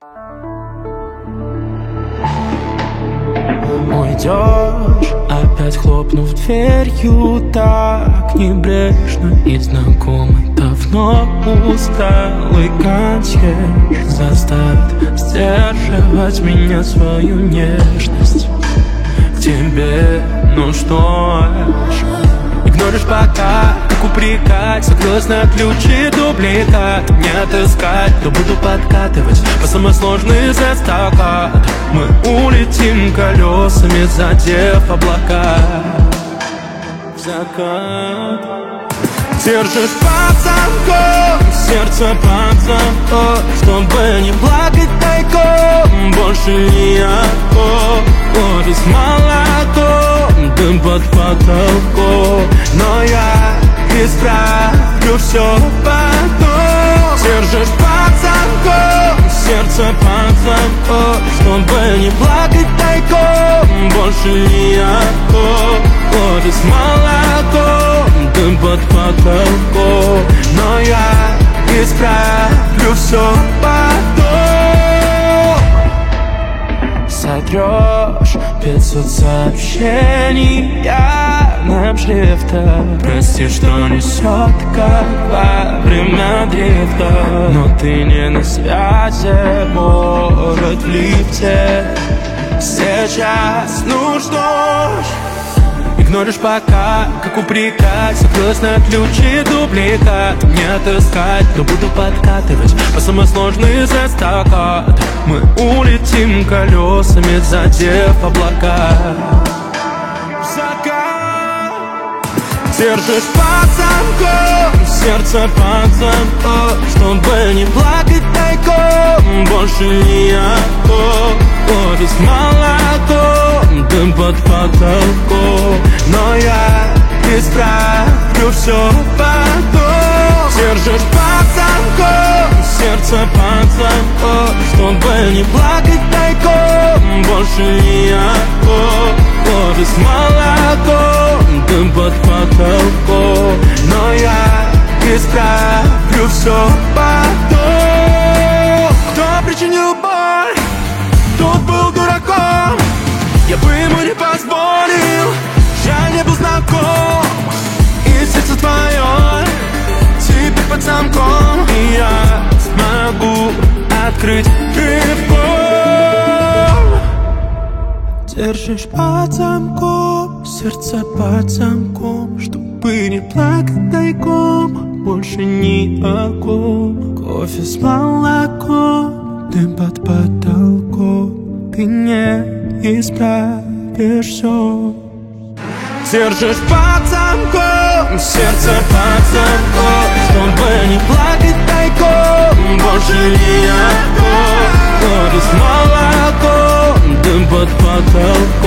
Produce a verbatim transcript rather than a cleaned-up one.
Уйдешь, опять хлопнув дверью так небрежно, и знакомый давно усталый консьерж заставит сдерживать меня свою нежность к тебе. Ну что ж, игноришь пока, как упрекать, закрылась на ключи дубликат. Не отыскать, то буду подкатывать по самой сложной застакат. Мы улетим колесами, задев облака в закат. Держишь под замком, сердце под замком, чтобы не плакать тайком. Больше не окоп, офис молоком, дым под потолком. Но я исправлю все потом. Держишь под замком, сердце под замком, чтобы не плакать тайком. Больше не окоп, офис молоком, дым под потолком. Но я исправлю все потом. Сотрешь пятьсот сообщений явным шрифтом. Прости, что несет, как во время дрифта. Но ты не на связи, может в лифте сейчас. Ну что ж, игноришь пока, как упрекать, закрылась на ключи дубликат. Не отыскать, но буду подкатывать по самой сложной застакат. Мы улетим колесами, задев облака в закат. Держишь под замком, сердце под замком, чтобы не плакать тайком. Больше не окоп, офис молоком, дым под потолком. Но я исправлю все потом. Держишь под замком, сердце под замком, чтобы не плакать тайком. Больше не окоп, офис молоком, дым под потолком. Но я исправлю все потом. Кто причинил боль, тот был дураком. Я бы ему не позволил, я не был знаком. И сердце твое теперь под замком, и я смогу открыть рывком. Держишь под замком, сердце под замком, чтобы не плакать тайком. Больше ни о ком. Кофе с молоком, дым под потолком. Ты не исправишь все. Держишь под замком, сердце под замком, чтобы не плакать тайком. Больше не окоп, кофе с молоком, дым под потолком.